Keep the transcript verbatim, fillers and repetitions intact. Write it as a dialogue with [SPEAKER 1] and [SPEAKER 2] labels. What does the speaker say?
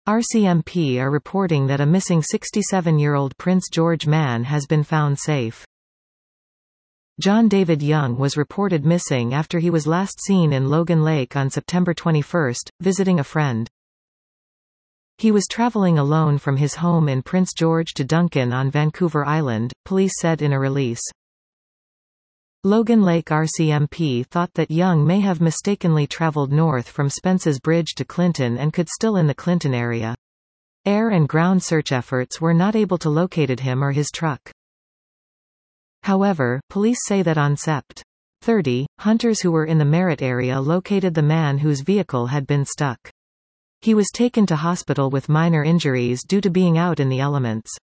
[SPEAKER 1] R C M P are reporting that a missing sixty-seven-year-old Prince George man has been found safe. John David Young was reported missing after he was last seen in Logan Lake on September twenty-first, visiting a friend. He was traveling alone from his home in Prince George to Duncan on Vancouver Island, police said in a release. Logan Lake R C M P thought that Young may have mistakenly traveled north from Spence's Bridge to Clinton and could still in the Clinton area. Air and ground search efforts were not able to locate him or his truck. However, police say that on September thirtieth, hunters who were in the Merritt area located the man whose vehicle had been stuck. He was taken to hospital with minor injuries due to being out in the elements.